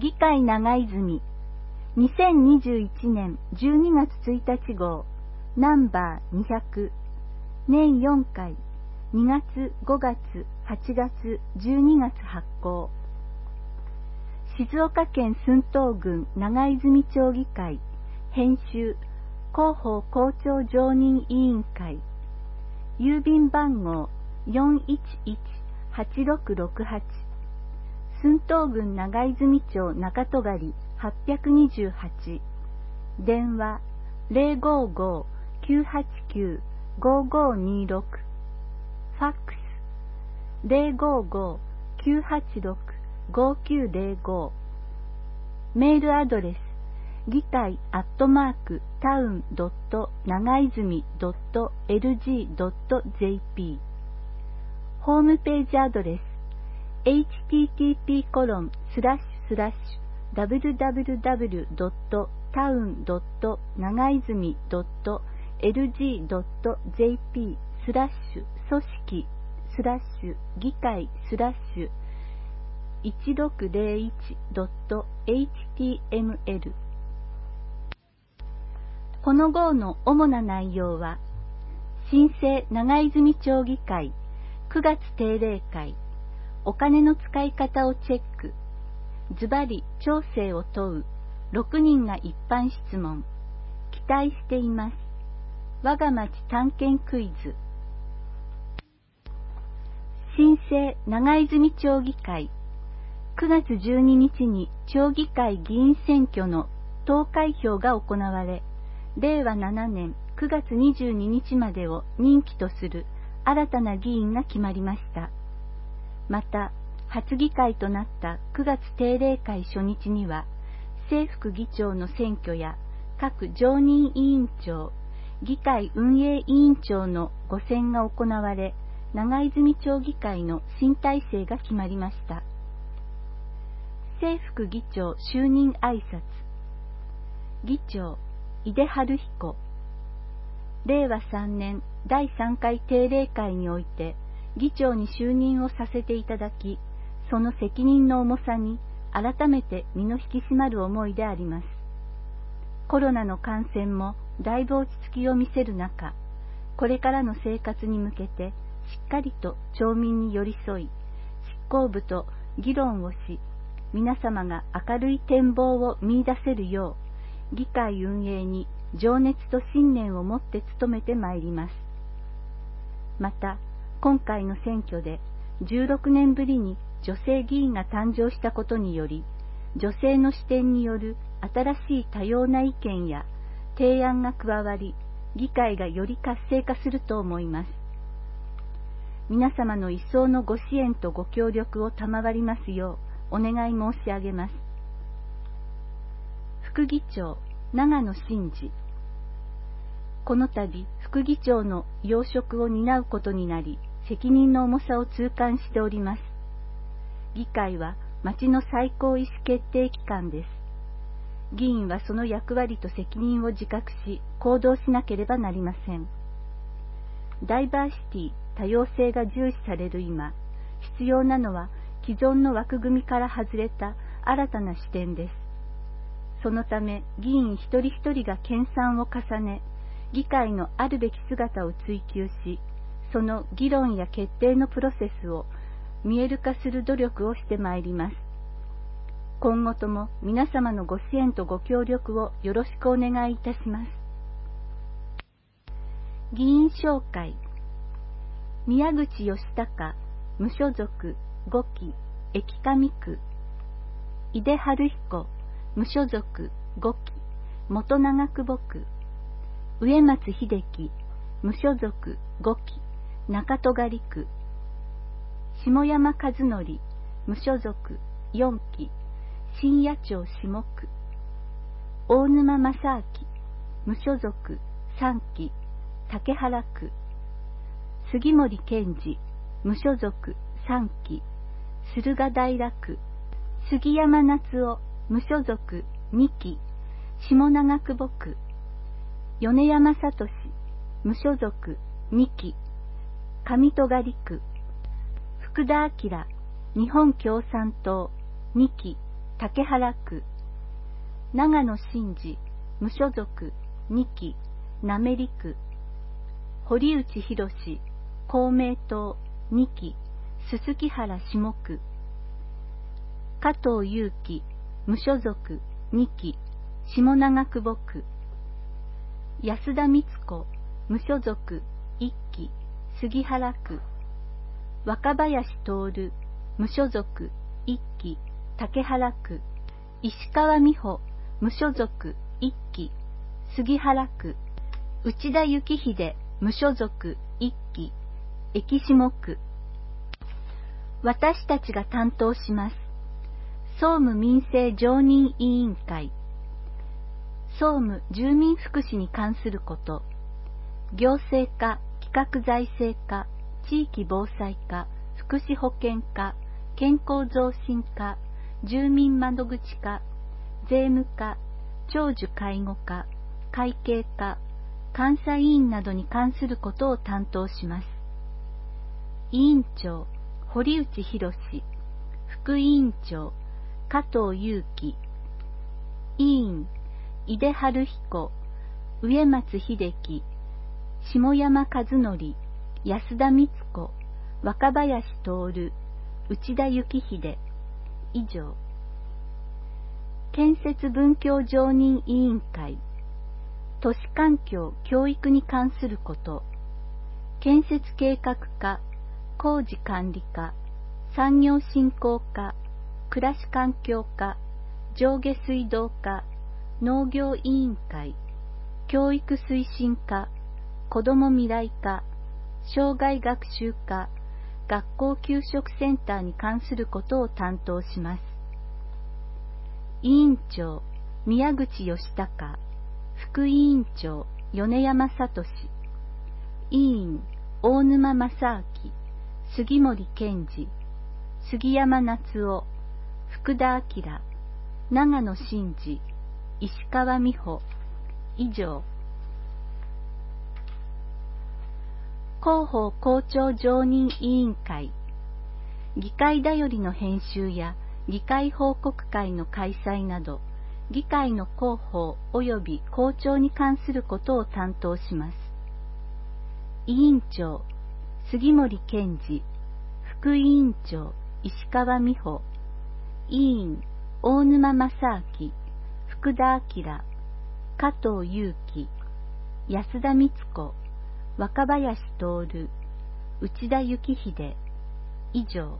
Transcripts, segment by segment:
議会長泉2021年12月1日号ナンバー200年4回2月5月8月12月発行。静岡県駿東郡長泉町議会編集広報校長常任委員会郵便番号411-8668駿東郡長泉町中戸狩828電話055-989-5526ファックス055-986-5905メールアドレス議会@town.長泉.lg.jp ホームページアドレス http://www.town.長泉.lg.jp 組織議会1601.html この号の主な内容は、新生長泉町議会9月定例会、お金の使い方をチェック、ズバリ町政を問う、6人が一般質問、期待しています。我が町探検クイズ。新生長泉町議会9月12日に町議会議員選挙の投開票が行われ、令和7年9月22日までを任期とする新たな議員が決まりました。また、初議会となった9月定例会初日には、正副議長の選挙や各常任委員長、議会運営委員長のご選が行われ、長泉町議会の新体制が決まりました。正副議長就任挨拶。議長、井出春彦。令和3年第3回定例会において、議長に就任をさせていただき、その責任の重さに改めて身の引き締まる思いであります。コロナの感染もだいぶ落ち着きを見せる中、これからの生活に向けて、しっかりと町民に寄り添い、執行部と議論をし、皆様が明るい展望を見出せるよう、議会運営に情熱と信念を持って努めてまいります。また、今回の選挙で16年ぶりに女性議員が誕生したことにより、女性の視点による新しい多様な意見や提案が加わり、議会がより活性化すると思います。皆様の一層のご支援とご協力を賜りますようお願い申し上げます。副議長、長野真司。この度、副議長の要職を担うことになり、責任の重さを痛感しております。議会は町の最高意思決定機関です。議員はその役割と責任を自覚し、行動しなければなりません。ダイバーシティ、多様性が重視される今、必要なのは既存の枠組みから外れた新たな視点です。そのため、議員一人一人が研鑽を重ね、議会のあるべき姿を追求し、その議論や決定のプロセスを見える化する努力をしてまいります。今後とも皆様のご支援とご協力をよろしくお願いいたします。議員紹介。宮口義孝、無所属、5期、駅上区。井出春彦、無所属、5期、元長久保区。植松秀樹、無所属、5期、中戸狩区。下山和則、無所属、4期、新野町下区。大沼正明、無所属、3期、竹原区。杉森健二、無所属、3期、駿河平区。杉山夏夫、無所属、2期、下長久保区。米山聡、無所属、2期、上戸狩区。福田明、日本共産党、2期、 竹原区、長野真司、無所属、2期、滑区、堀内博史、公明党、2期、すすき原下区、加藤祐樹、無所属、2期、下長久保区、安田光子、無所属、1期、杉原区、若林徹、無所属、1期、竹原区、石川美穂、無所属、1期、杉原区、内田幸秀、無所属、1期、駅下区。私たちが担当します。総務民生常任委員会。総務住民福祉に関すること、行政課、企画財政課、地域防災課、福祉保健課、健康増進課、住民窓口課、税務課、長寿介護課、会計課、監査委員などに関することを担当します。委員長、堀内博史、副委員長、加藤祐樹、委員、井出春彦、植松秀樹、下山和則、安田光子、若林徹、内田幸秀、以上。建設文教常任委員会、都市環境・教育に関すること、建設計画課、工事管理課、産業振興課、暮らし環境課、上下水道課、農業委員会、教育推進課、子ども未来課、障害学習課、学校給食センターに関することを担当します。委員長、宮口義孝、副委員長、米山聡、委員、大沼正明、杉森健二、杉山夏夫、福田明、長野真司、石川美穂、以上。広報校長常任委員会、議会だよりの編集や議会報告会の開催など、議会の広報及び校長に関することを担当します。委員長、杉森健二、副委員長、石川美穂、委員、大沼正明、福田明、加藤祐樹、安田光子、若林徹、内田幸秀、以上。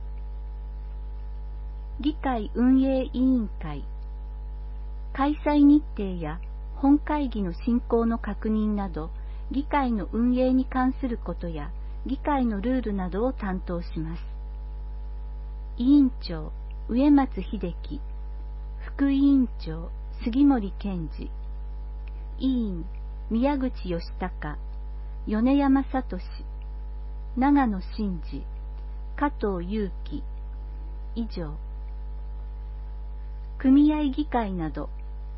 議会運営委員会、開催日程や本会議の進行の確認など、議会の運営に関することや議会のルールなどを担当します。委員長、植松秀樹、副委員長、杉森健二、委員、宮口義孝、米山聡、長野真司、加藤祐樹、以上。組合議会など、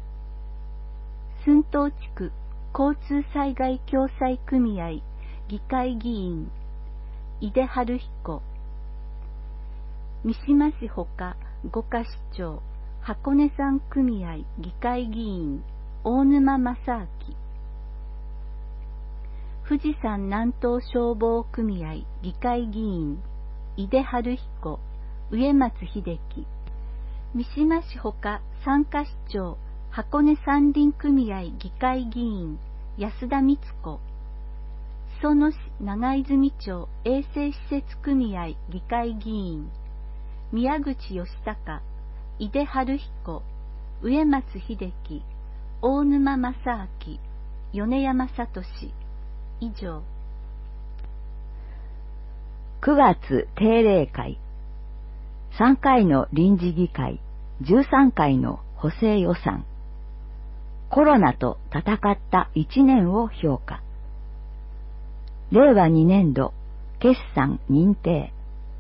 寸東地区交通災害共済組合議会議員、井出春彦、三島市ほか五箇市長箱根山組合議会議員、大沼正明、富士山南東消防組合議会議員、井出春彦、植松秀樹、三島市ほか三箇市長箱根山林組合議会議員、安田光子、裾野市長泉町衛生施設組合議会議員、宮口義孝、井出春彦、植松秀樹、大沼正明、米山聡、以上。 9月定例会、3回の臨時議会、13回の補正予算、コロナと戦った1年を評価、令和2年度決算認定、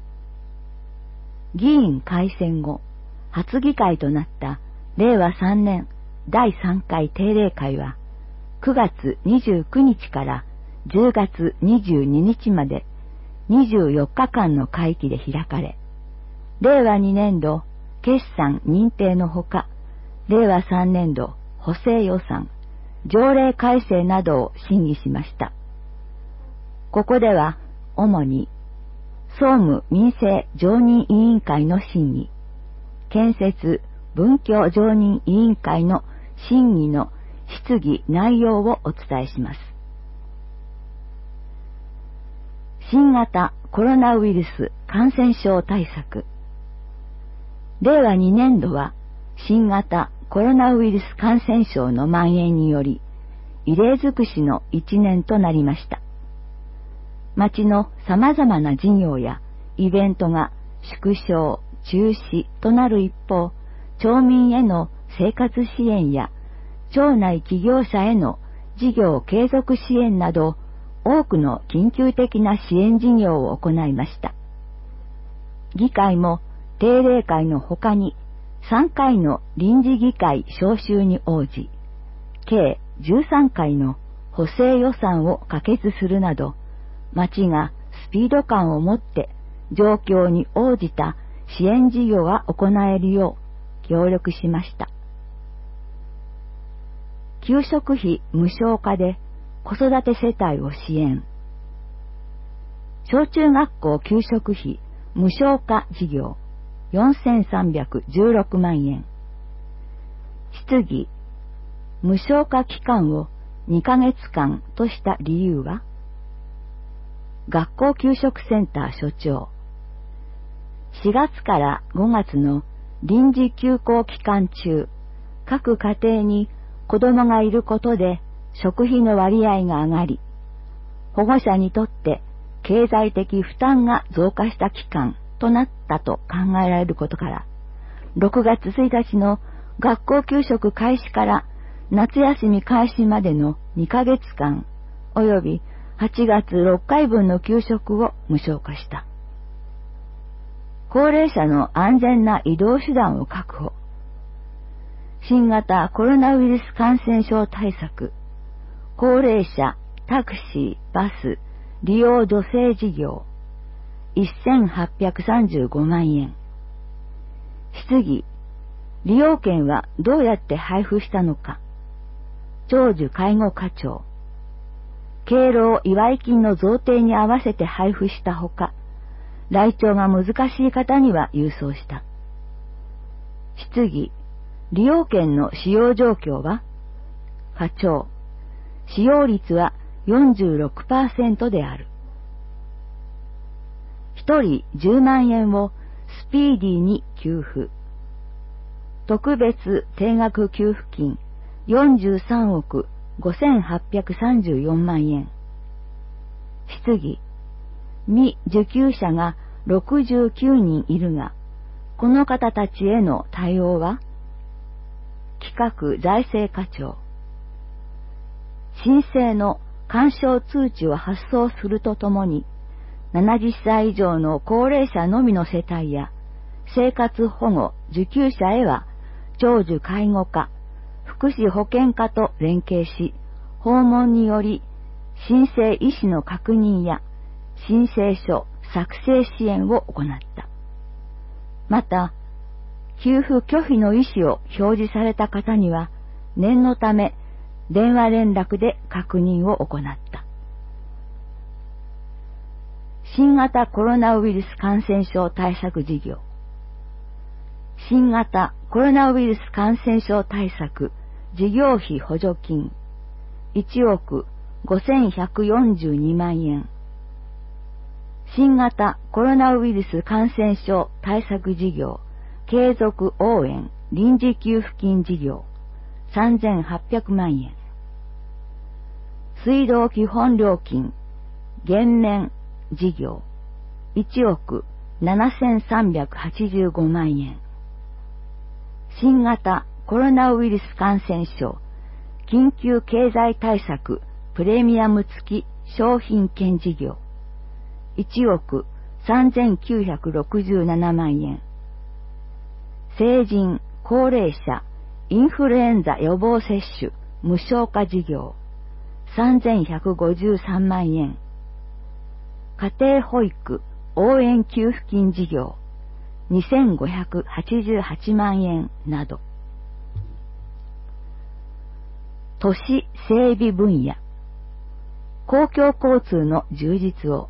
議員改選後初議会となった令和3年第3回定例会は9月29日から10月22日まで24日間の会期で開かれ、令和2年度決算認定のほか、令和3年度補正予算、条例改正などを審議しました。ここでは、主に、総務民政常任委員会の審議、建設文教常任委員会の審議の質疑内容をお伝えします。新型コロナウイルス感染症対策。令和2年度は新型コロナウイルス感染症の蔓延により異例尽くしの1年となりました。町の様々な事業やイベントが縮小、中止となる一方、町民への生活支援や町内企業者への事業継続支援など多くの緊急的な支援事業を行いました。議会も定例会の他に3回の臨時議会召集に応じ、計13回の補正予算を可決するなど、町がスピード感を持って状況に応じた支援事業が行えるよう協力しました。給食費無償化で子育て世帯を支援。小中学校給食費無償化事業4316万円。質疑。無償化期間を2ヶ月間とした理由は、学校給食センター所長。4月から5月の臨時休校期間中、各家庭に子供がいることで食費の割合が上がり、保護者にとって経済的負担が増加した期間となったと考えられることから、6月1日の学校給食開始から夏休み開始までの2ヶ月間、および8月6回分の給食を無償化した。高齢者の安全な移動手段を確保。新型コロナウイルス感染症対策、高齢者、タクシー、バス、利用助成事業、1835万円。質疑、利用券はどうやって配布したのか。長寿介護課長。敬老祝金の贈呈に合わせて配布したほか、来庁が難しい方には郵送した。質疑、利用券の使用状況は？課長、使用率は 46% である。一人10万円をスピーディーに給付。特別定額給付金43億5834万円。質疑、未受給者が69人いるが、この方たちへの対応は？企画財政課長。申請の勧奨通知を発送するとともに、70歳以上の高齢者のみの世帯や生活保護受給者へは長寿介護課、福祉保健課と連携し、訪問により申請意思の確認や申請書作成支援を行った。また、給付拒否の意思を表示された方には念のため電話連絡で確認を行った。新型コロナウイルス感染症対策事業。新型コロナウイルス感染症対策事業費補助金1億5142万円。新型コロナウイルス感染症対策事業継続応援臨時給付金事業3800万円。水道基本料金減免事業1億7385万円。新型コロナウイルス感染症緊急経済対策プレミアム付き商品券事業1億3967万円。成人、高齢者、インフルエンザ予防接種無償化事業3153万円。家庭保育応援給付金事業 2588万円など。都市整備分野、公共交通の充実を。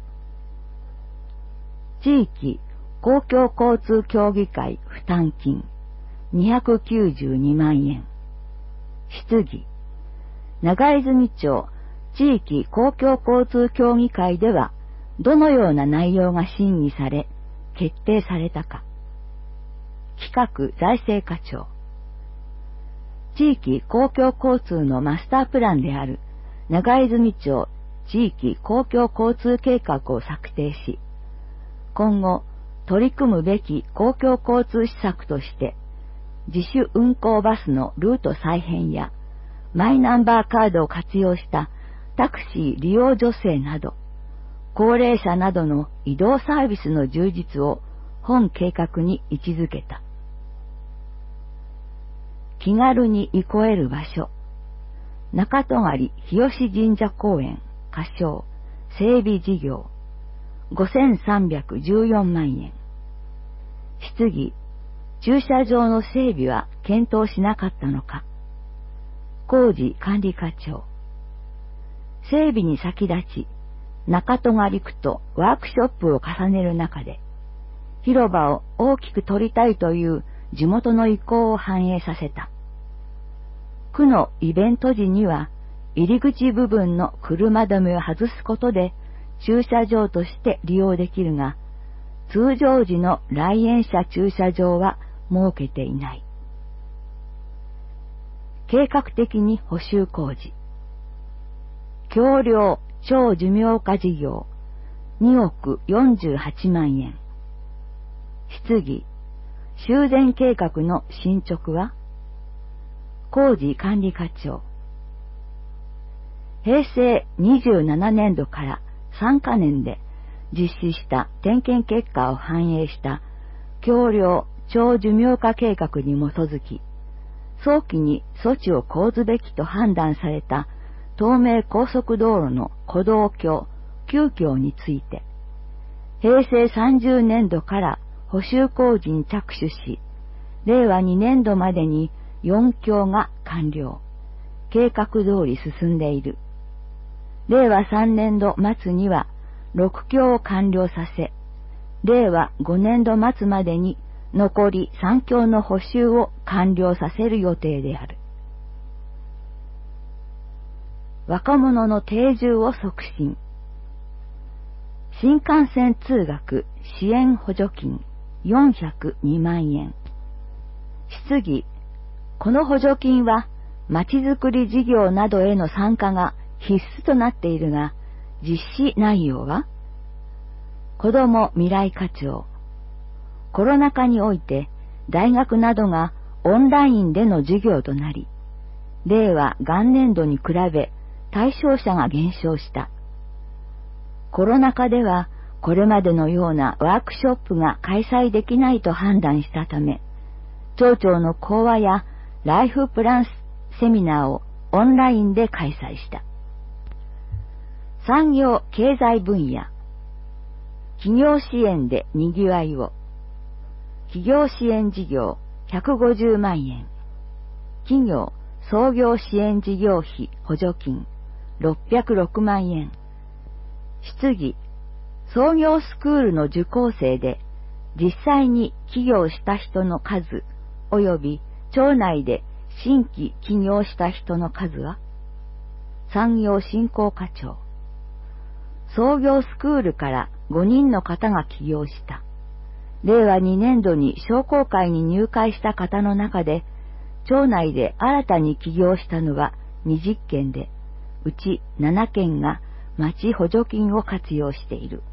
地域公共交通協議会負担金292万円。質疑、長泉町地域公共交通協議会ではどのような内容が審議され決定されたか。企画財政課長、地域公共交通のマスタープランである長泉町地域公共交通計画を策定し、今後取り組むべき公共交通施策として、自主運行バスのルート再編やマイナンバーカードを活用したタクシー利用助成など、高齢者などの移動サービスの充実を本計画に位置づけた。気軽に憩える場所、中戸狩日吉神社公園仮称整備事業5314万円。質疑、駐車場の整備は検討しなかったのか。工事管理課長、整備に先立ち中戸狩区とワークショップを重ねる中で、広場を大きく取りたいという地元の意向を反映させた。区のイベント時には入り口部分の車止めを外すことで駐車場として利用できるが、通常時の来園者駐車場は設けていない。計画的に補修工事、橋梁超寿命化事業2億48万円。質疑、修繕計画の進捗は。工事管理課長、平成27年度から3カ年で実施した点検結果を反映した橋梁超寿命化計画に基づき、早期に措置を講ずべきと判断された東名高速道路の鼓動橋9橋について、平成30年度から補修工事に着手し、令和2年度までに4橋が完了。計画通り進んでいる。令和3年度末には6橋を完了させ、令和5年度末までに残り3橋の補修を完了させる予定である。若者の定住を促進。新幹線通学支援補助金402万円。質疑、この補助金はまちづくり事業などへの参加が必須となっているが、実施内容は。子ども未来課長、コロナ禍において大学などがオンラインでの授業となり、令和元年度に比べ対象者が減少した。コロナ禍ではこれまでのようなワークショップが開催できないと判断したため、町長の講話やライフプランセミナーをオンラインで開催した。産業経済分野、企業支援でにぎわいを。企業支援事業150万円。企業創業支援事業費補助金606万円。質疑、創業スクールの受講生で実際に起業した人の数及び町内で新規起業した人の数は。産業振興課長、創業スクールから5人の方が起業した。令和2年度に商工会に入会した方の中で、町内で新たに起業したのは20件で、うち7件が町補助金を活用している。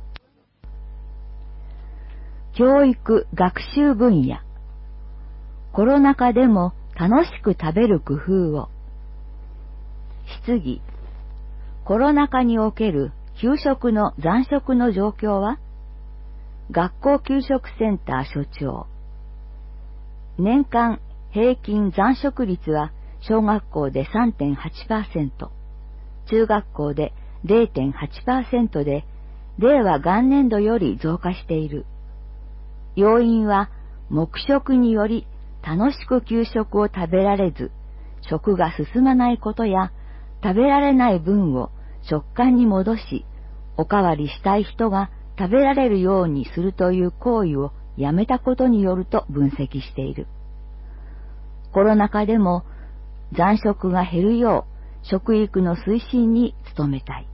教育学習分野、コロナ禍でも楽しく食べる工夫を。質疑、コロナ禍における給食の残食の状況は。学校給食センター所長、年間平均残食率は小学校で 3.8%、中学校で 0.8% で、令和元年度より増加している。 要因は黙食により楽しく給食を食べられず、食が進まないことや、食べられない分を食感に戻し、おかわりしたい人が食べられるようにするという行為をやめたことによると分析している。コロナ禍でも残食が減るよう食育の推進に努めたい。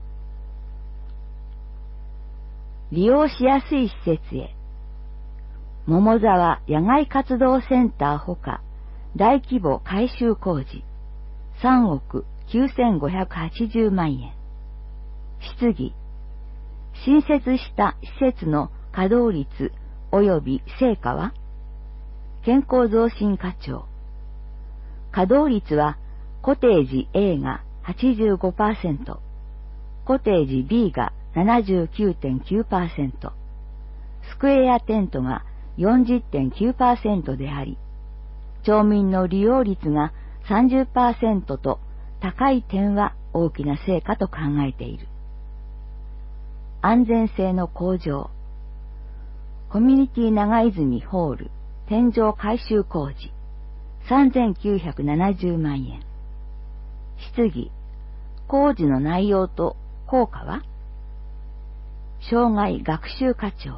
利用しやすい施設へ。桃沢野外活動センターほか大規模改修工事3億9580万円。質疑。新設した施設の稼働率及び成果は？健康増進課長。稼働率はコテージ A が 85%、コテージ B が 79.9%、スクエアテントが 40.9% であり、町民の利用率が 30% と高い点は大きな成果と考えている。安全性の向上。コミュニティ長泉ホール天井改修工事3970万円。質疑。工事の内容と効果は？障害学習課長。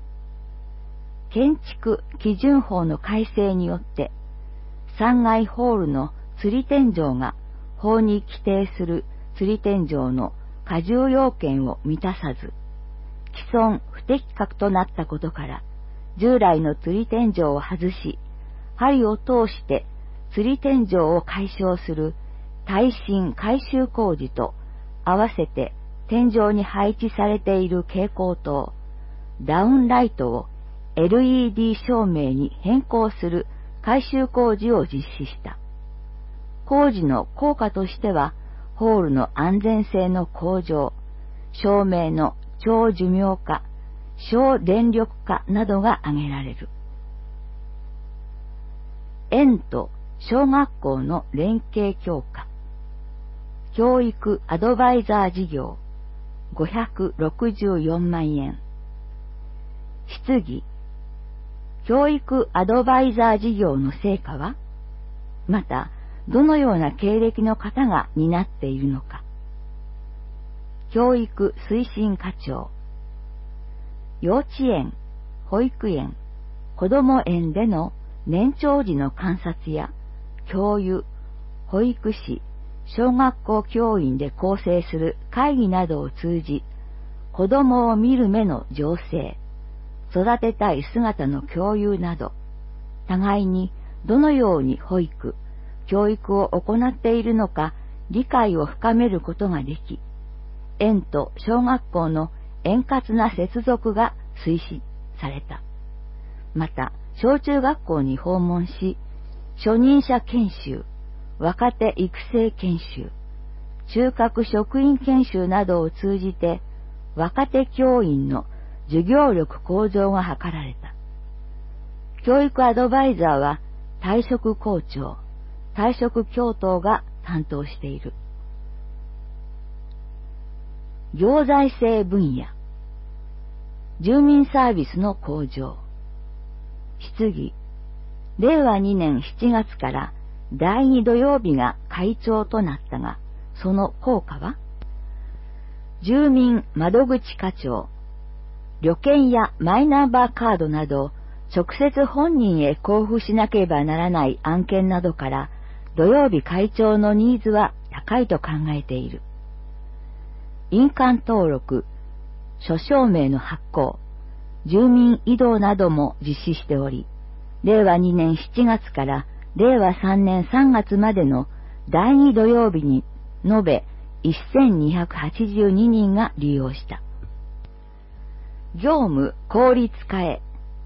建築基準法の改正によって3階ホールの吊り天井が法に規定する吊り天井の加重要件を満たさず、既存不適格となったことから、従来の吊り天井を外し、針を通して吊り天井を解消する耐震改修工事と合わせて天井に配置されている蛍光灯、ダウンライトを LED 照明に変更する改修工事を実施した。工事の効果としては、ホールの安全性の向上、照明の長寿命化、省電力化などが挙げられる。園と小学校の連携強化。教育アドバイザー事業564万円。質疑。教育アドバイザー事業の成果は？また、どのような経歴の方が担っているのか。教育推進課長。幼稚園、保育園、子ども園での年長児の観察や教諭、保育士、小学校教員で構成する会議などを通じ、子どもを見る目の醸成、育てたい姿の共有など、互いにどのように保育、教育を行っているのか理解を深めることができ、園と小学校の円滑な接続が推進された。また、小中学校に訪問し、初任者研修、若手育成研修、中核職員研修などを通じて、若手教員の授業力向上が図られた。教育アドバイザーは退職校長、退職教頭が担当している。行財政分野。住民サービスの向上。質疑。令和2年7月から第2土曜日が会長となったが、その効果は？住民窓口課長。旅券やマイナンバーカードなど、直接本人へ交付しなければならない案件などから、土曜日会長のニーズは高いと考えている。印鑑登録、諸証明の発行、住民移動なども実施しており、令和2年7月から令和3年3月までの第2土曜日に延べ1282人が利用した。業務効率化へ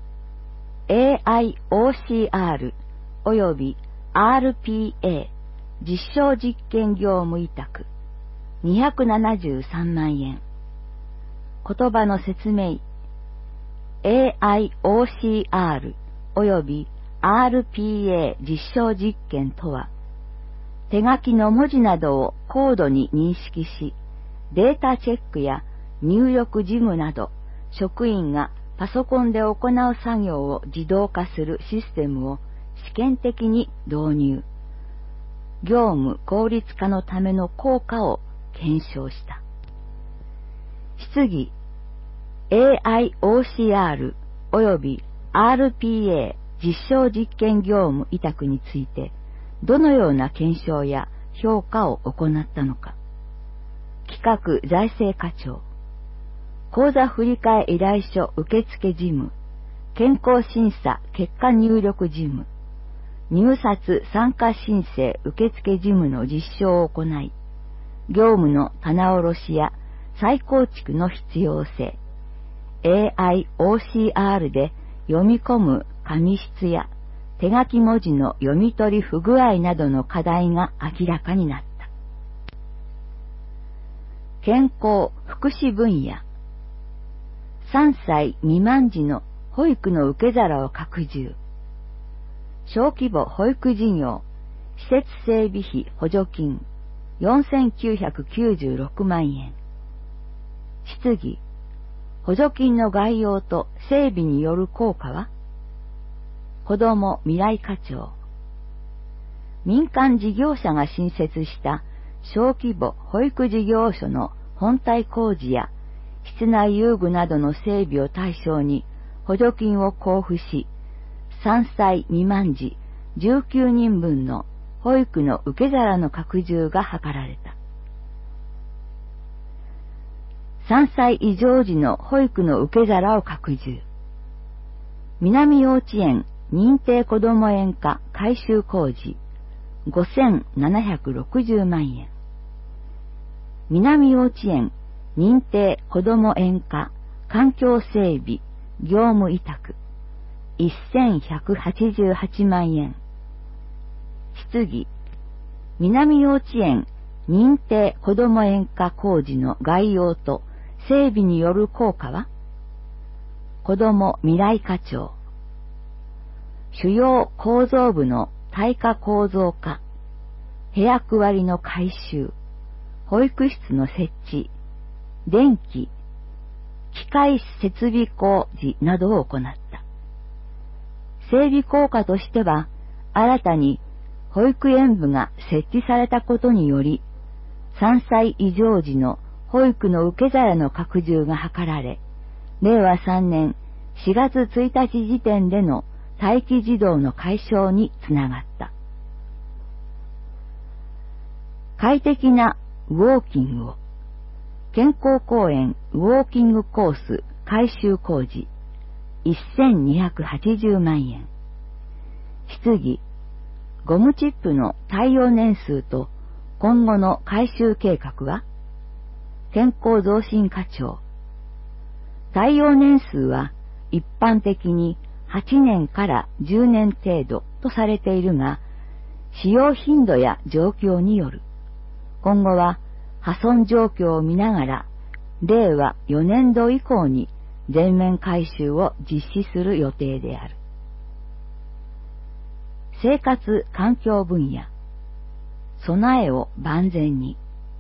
AIOCR および RPA 実証実験業務委託273万円。言葉の説明。AIOCR および RPA 実証実験とは、手書きの文字などを高度に認識し、データチェックや入力事務など、職員がパソコンで行う作業を自動化するシステムを試験的に導入。業務効率化のための効果を検証した。質疑 AIOCR および RPA 実証実験業務委託についてどのような検証や評価を行ったのか。企画財政課長、口座振替依頼書受付事務、健康審査結果入力事務、入札参加申請受付事務の実証を行い、業務の棚卸しや再構築の必要性、AIOCR で読み込む紙質や手書き文字の読み取り不具合などの課題が明らかになった。健康・福祉分野、3歳未満児の保育の受け皿を拡充。小規模保育事業、施設整備費補助金4996万円。質疑、補助金の概要と整備による効果は？子ども未来課長、民間事業者が新設した小規模保育事業所の本体工事や室内遊具などの整備を対象に補助金を交付し、3歳未満児19人分の保育の受け皿の拡充が図られた。3歳以上児の保育の受け皿を拡充。南幼稚園認定こども園課改修工事5760万円。南幼稚園認定こども園課環境整備業務委託1188万円。質疑、南幼稚園認定こども園課工事の概要と整備による効果は？子ども未来課長、主要構造部の耐火構造化、部屋区割りの改修、保育室の設置、電気、機械設備工事などを行った。整備効果としては、新たに保育園部が設置されたことにより、3歳以上児の保育の受け皿の拡充が図られ、令和3年4月1日時点での待機児童の解消につながった。快適なウォーキングを、健康公園ウォーキングコース改修工事1280万円。質疑、ゴムチップの耐用年数と今後の改修計画は？健康増進課長、耐用年数は一般的に8年から10年程度とされているが、使用頻度や状況による。今後は破損状況を見ながら、令和4年度以降に全面改修を実施する予定である。生活環境分野、備えを万全に。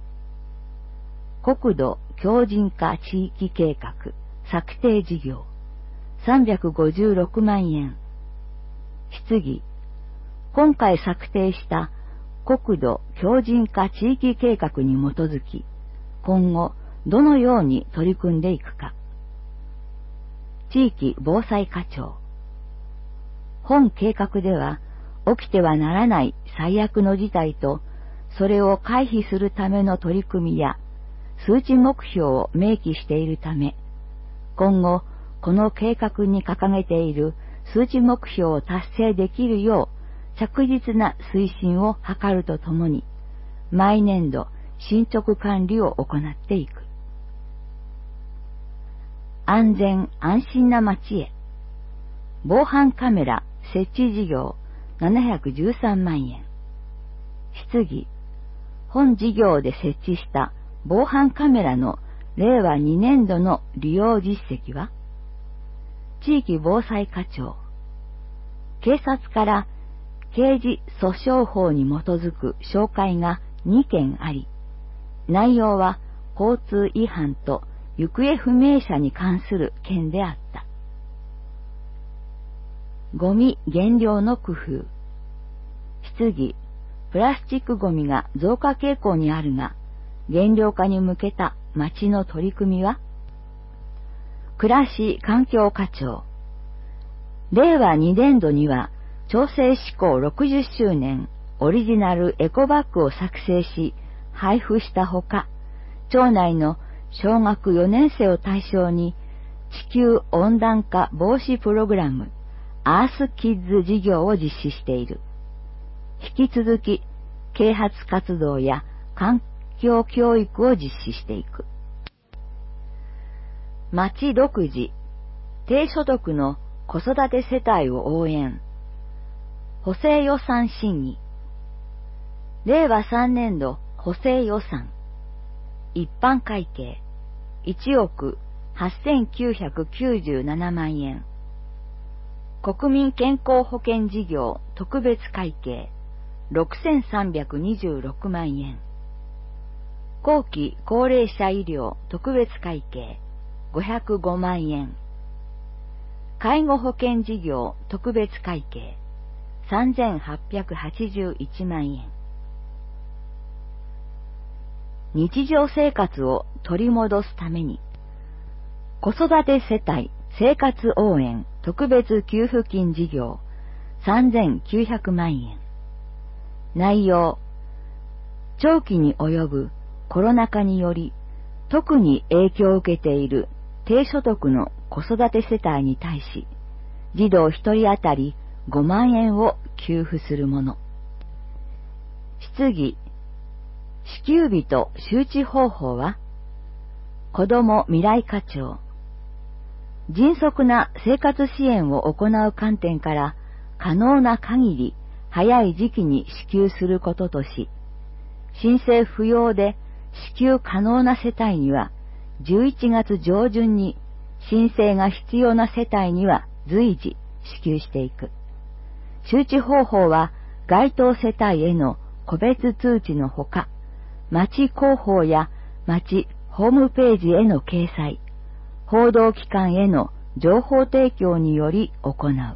国土強靭化地域計画策定事業356万円。質疑、今回策定した国土強靭化地域計画に基づき、今後どのように取り組んでいくか。地域防災課長、本計画では起きてはならない最悪の事態と、それを回避するための取り組みや数値目標を明記しているため、今後この計画に掲げている数値目標を達成できるよう着実な推進を図るとともに、毎年度進捗管理を行っていく。安全安心な街へ。防犯カメラ設置事業713万円。質疑、本事業で設置した防犯カメラの令和2年度の利用実績は？地域防災課長、警察から刑事訴訟法に基づく照会が2件あり、内容は交通違反と行方不明者に関する件であった。 ゴミ減量の工夫。質疑、プラスチックゴミが増加傾向にあるが、減量化に向けた町の取り組みは？暮らし環境課長。令和2年度には、調整施行60周年オリジナルエコバッグを作成し、配布したほか、町内の小学4年生を対象に、地球温暖化防止プログラム、アースキッズ事業を実施している。引き続き、啓発活動や環境教育を実施していく。町独自、低所得の子育て世帯を応援。補正予算審議。令和3年度補正予算。一般会計1億8997万円。国民健康保険事業特別会計6326万円。後期高齢者医療特別会計505万円。介護保険事業特別会計3881万円。日常生活を取り戻すために、子育て世帯生活応援特別給付金事業3900万円。内容、長期に及ぶコロナ禍により特に影響を受けている低所得の子育て世帯に対し、児童1人当たり5万円を給付するもの。質疑、支給日と周知方法は？子ども未来課長。迅速な生活支援を行う観点から可能な限り早い時期に支給することとし、申請不要で支給可能な世帯には11月上旬に、申請が必要な世帯には随時支給していく。周知方法は該当世帯への個別通知のほか、町広報や町ホームページへの掲載、報道機関への情報提供により行う。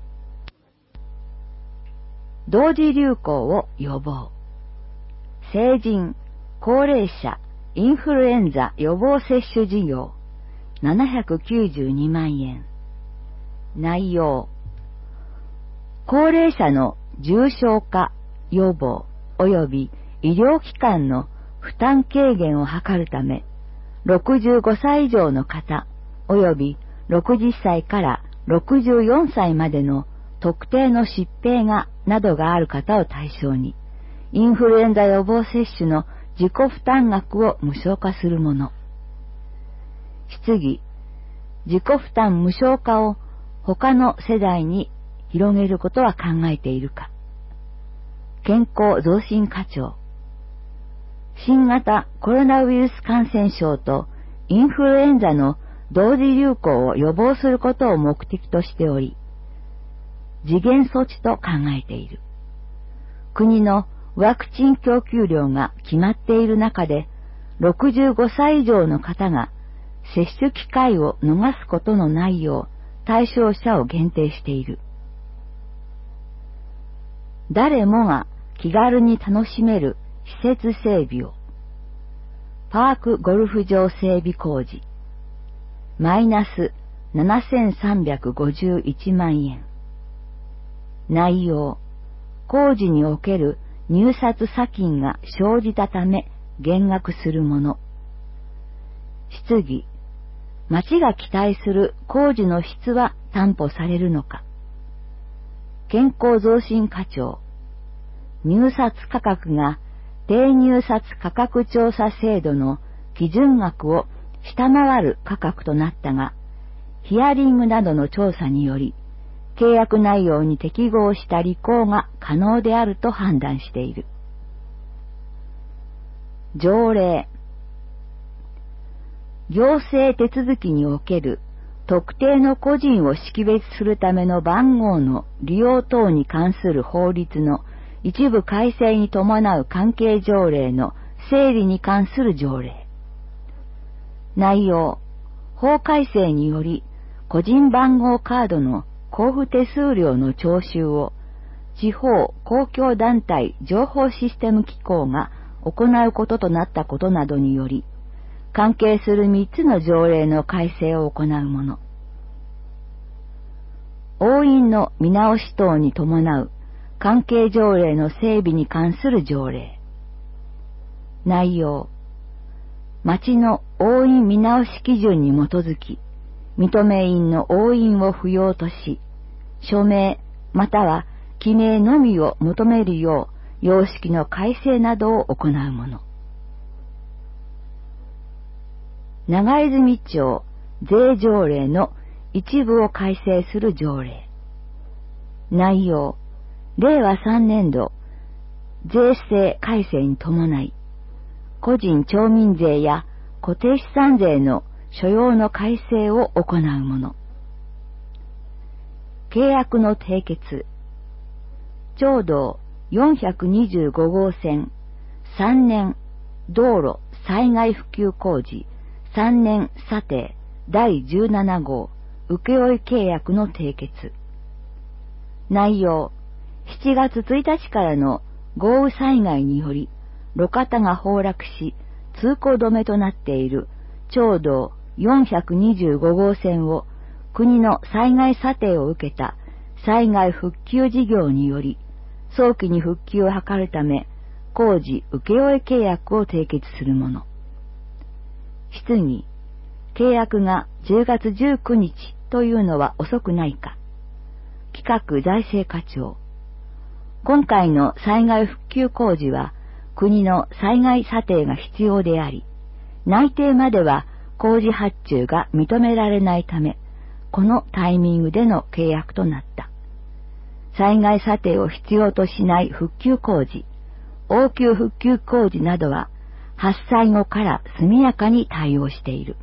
同時流行を予防。成人、高齢者、インフルエンザ予防接種事業792万円。内容、高齢者の重症化予防及び医療機関の負担軽減を図るため、65歳以上の方及び60歳から64歳までの特定の疾病などがある方を対象に、インフルエンザ予防接種の自己負担額を無償化するもの。質疑、自己負担無償化を他の世代に広げることは考えているか。健康増進課長。新型コロナウイルス感染症とインフルエンザの同時流行を予防することを目的としており、時限措置と考えている。国のワクチン供給量が決まっている中で、65歳以上の方が接種機会を逃すことのないよう対象者を限定している。誰もが気軽に楽しめる施設整備を。パークゴルフ場整備工事。マイナス7351万円。内容、工事における入札差金が生じたため減額するもの。質疑、町が期待する工事の質は担保されるのか。健康増進課長。入札価格が低入札価格調査制度の基準額を下回る価格となったが、ヒアリングなどの調査により、契約内容に適合した履行が可能であると判断している。条例。行政手続きにおける特定の個人を識別するための番号の利用等に関する法律の一部改正に伴う関係条例の整理に関する条例。内容、法改正により個人番号カードの交付手数料の徴収を地方公共団体情報システム機構が行うこととなったことなどにより、関係する3つの条例の改正を行うもの。押印の見直し等に伴う関係条例の整備に関する条例。内容。町の押印見直し基準に基づき、認め印の押印を不要とし、署名または記名のみを求めるよう様式の改正などを行うもの。長泉町税条例の一部を改正する条例。内容。令和3年度税制改正に伴い、個人町民税や固定資産税の所要の改正を行うもの。契約の締結。町道425号線3年道路災害普及工事3年査定第17号請負契約の締結。内容。7月1日からの豪雨災害により路肩が崩落し通行止めとなっている町道425号線を国の災害査定を受けた災害復旧事業により早期に復旧を図るため工事請負契約を締結するもの。質疑。契約が10月19日というのは遅くないか。企画財政課長。今回の災害復旧工事は国の災害査定が必要であり、内定までは工事発注が認められないため、このタイミングでの契約となった。災害査定を必要としない復旧工事、応急復旧工事などは発災後から速やかに対応している。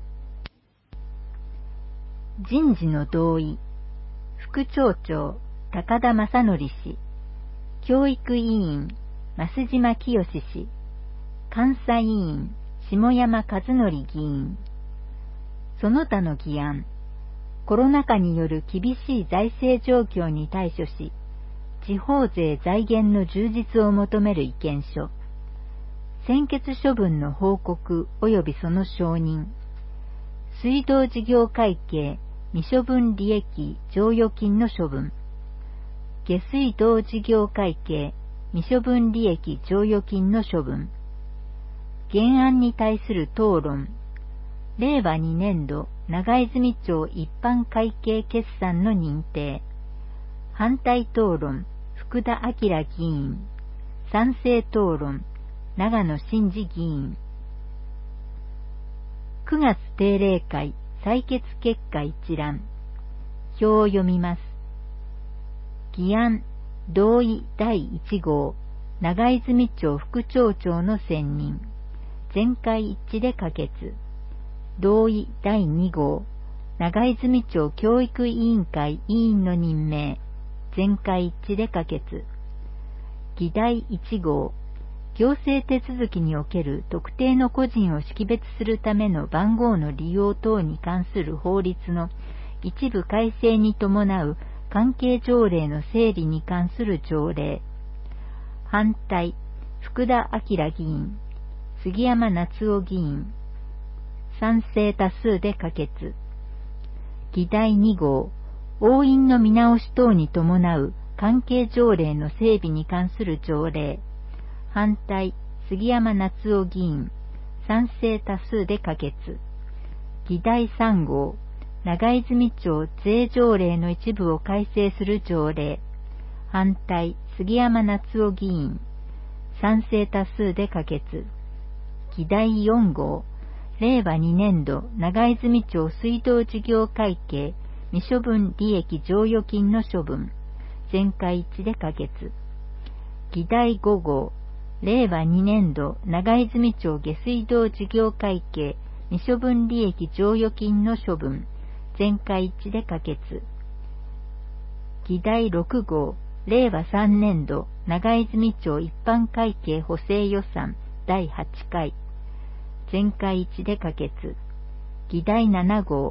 人事の同意。副町長高田正則氏、教育委員増島清氏、監査委員下山和則議員。その他の議案。コロナ禍による厳しい財政状況に対処し、地方税財源の充実を求める意見書。専決処分の報告及びその承認。水道事業会計未処分利益剰余金の処分。下水道事業会計未処分利益剰余金の処分。原案に対する討論。令和2年度長泉町一般会計決算の認定。反対討論福田明議員。賛成討論長野真司議員。9月定例会採決結果一覧。表を読みます。議案同意第1号長泉町副町長の選任。全会一致で可決。同意第2号長泉町教育委員会委員の任命。全会一致で可決。議題1号行政手続きにおける特定の個人を識別するための番号の利用等に関する法律の一部改正に伴う関係条例の整理に関する条例。反対福田明議員、杉山夏夫議員。賛成多数で可決。議題2号押印の見直し等に伴う関係条例の整備に関する条例。反対杉山夏夫議員。賛成多数で可決。議題3号長泉町税条例の一部を改正する条例。反対杉山夏夫議員。賛成多数で可決。議題4号令和2年度長泉町水道事業会計未処分利益剰余金の処分。全会一致で可決。議題5号令和2年度長泉町下水道事業会計未処分利益剰余金の処分。全会一致で可決。議題6号令和3年度長泉町一般会計補正予算第8回。全会一致で可決。議題7号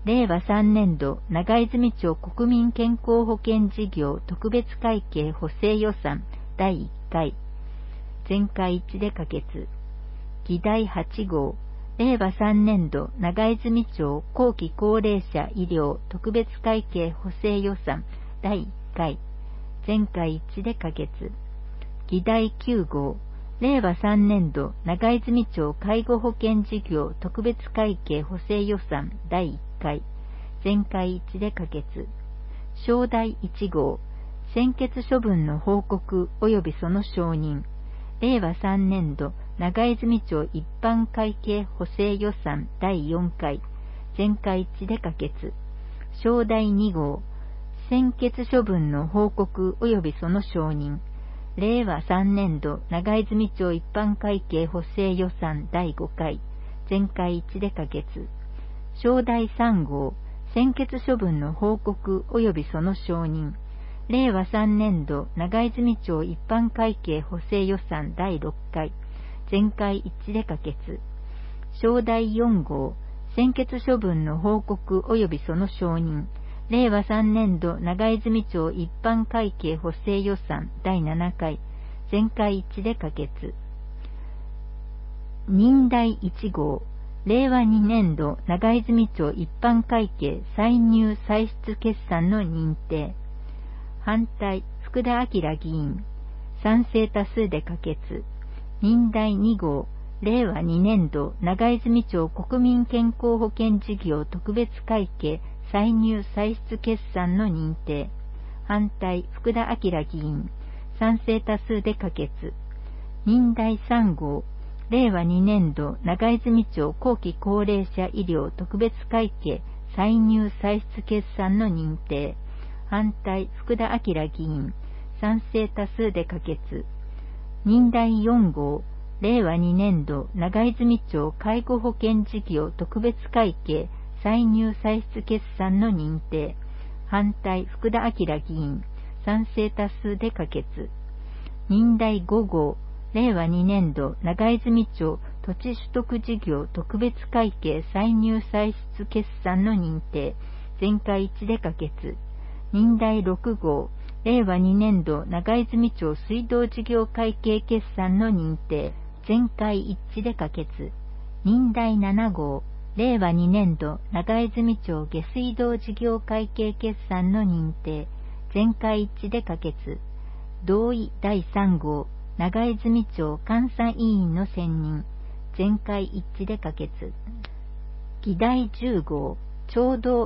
令和3年度長泉町国民健康保険事業特別会計補正予算第1回、全会一致で可決。議題8号、令和3年度長泉町後期高齢者医療特別会計補正予算第1回、全会一致で可決。議題9号、令和3年度長泉町介護保険事業特別会計補正予算第1回、全会一致で可決。小題1号、専決処分の報告及びその承認、令和3年度長泉町一般会計補正予算第4回、全会一致で可決。小題2号、専決処分の報告及びその承認、令和3年度長泉町一般会計補正予算第5回、全会一致で可決。小題3号、専決処分の報告及びその承認、令和3年度長泉町一般会計補正予算第6回、全会一致で可決。小題4号、専決処分の報告及びその承認、令和3年度長泉町一般会計補正予算第7回、全会一致で可決。任題1号、令和2年度長泉町一般会計歳入歳出決算の認定。反対、福田晃議員。賛成多数で可決。任題2号、令和2年度長泉町国民健康保険事業特別会計歳入歳出決算の認定。反対、福田晃議員。賛成多数で可決。任題3号、令和2年度長泉町後期高齢者医療特別会計歳入歳出決算の認定。反対、福田晃議員。賛成多数で可決。任題4号、令和2年度長泉町介護保険事業特別会計歳入歳出決算の認定。反対、福田晃議員。賛成多数で可決。任題5号、令和2年度長泉町土地取得事業特別会計歳入歳出決算の認定。全会一致で可決。任題6号、令和2年度長泉町水道事業会計決算の認定。全会一致で可決。任題7号、令和2年度長泉町下水道事業会計決算の認定。全会一致で可決。同意第3号、長泉町監査委員の選任。全会一致で可決。議題10号、町道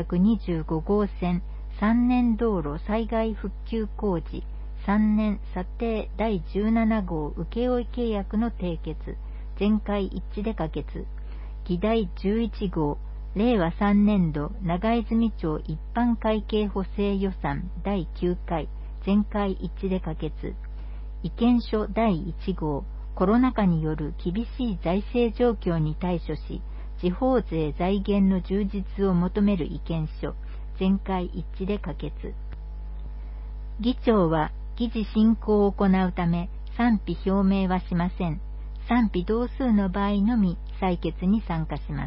425号線3年道路災害復旧工事3年査定第17号請負契約の締結。全会一致で可決。議題11号、令和3年度長泉町一般会計補正予算第9回、全会一致で可決。意見書第1号、コロナ禍による厳しい財政状況に対処し、地方税財源の充実を求める意見書。全会一致で可決。議長は議事進行を行うため賛否表明はしません。賛否同数の場合のみ採決に参加します。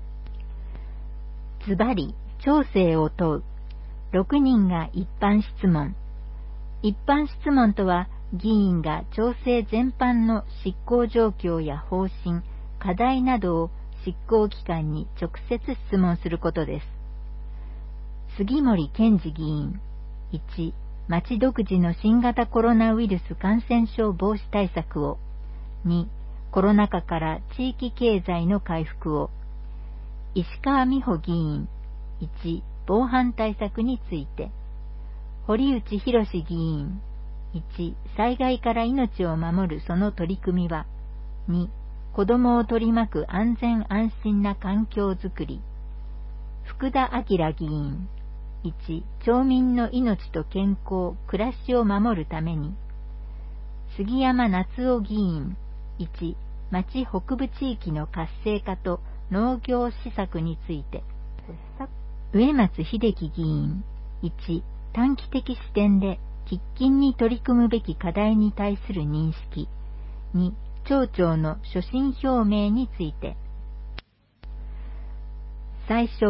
ズバリ、調整を問う。6人が一般質問。一般質問とは、議員が調整全般の執行状況や方針、課題などを執行機関に直接質問することです。杉森健二議員。1、町独自の新型コロナウイルス感染症防止対策を。2、コロナ禍から地域経済の回復を。石川美穂議員。1、防犯対策について。堀内博議員。1、災害から命を守るその取り組みは。2、子どもを取り巻く安全安心な環境づくり。福田晃議員。1、町民の命と健康、暮らしを守るために。杉山夏夫議員。1、町北部地域の活性化と農業施策について。植松秀樹議員。1、短期的視点で喫緊に取り組むべき課題に対する認識。2、町長の所信表明について。最初は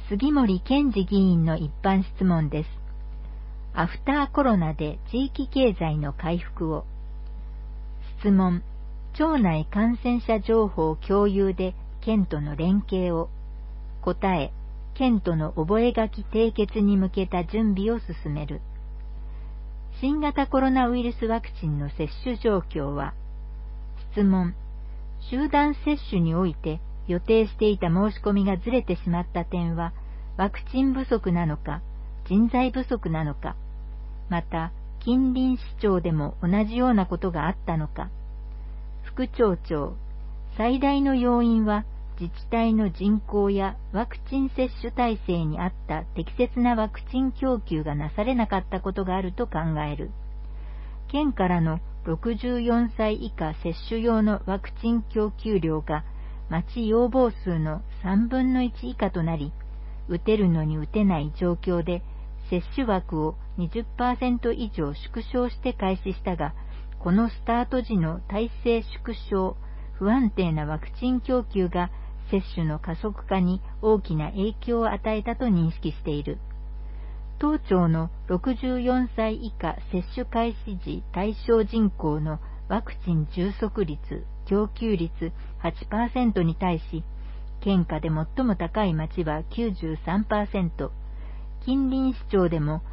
杉森健二議員の一般質問です。アフターコロナで地域経済の回復を。質問。町内感染者情報共有で県との連携を。答え。県との覚書締結に向けた準備を進める。新型コロナウイルスワクチンの接種状況は。質問。集団接種において予定していた申し込みがずれてしまった点は、ワクチン不足なのか、人材不足なのか、また近隣市町でも同じようなことがあったのか。副町長、最大の要因は自治体の人口やワクチン接種体制に合った適切なワクチン供給がなされなかったことがあると考える。県からの64歳以下接種用のワクチン供給量が町要望数の3分の1以下となり、打てるのに打てない状況で接種枠を 20% 以上縮小して開始したが、このスタート時の体制縮小、不安定なワクチン供給が接種の加速化に大きな影響を与えたと認識している。当町の64歳以下接種開始時対象人口のワクチン充足率、供給率 8% に対し、県下で最も高い町は 93%、近隣市町でも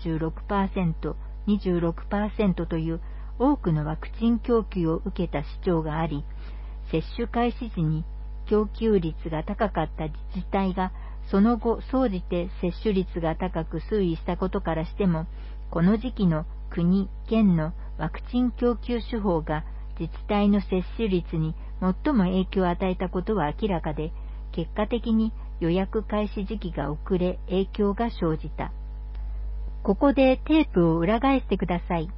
36%、26% という多くのワクチン供給を受けた市町があり、接種開始時に供給率が高かった自治体がその後総じて接種率が高く推移したことからしても、この時期の国・県のワクチン供給手法が自治体の接種率に最も影響を与えたことは明らかで、結果的に予約開始時期が遅れ影響が生じた。ここでテープを裏返してください。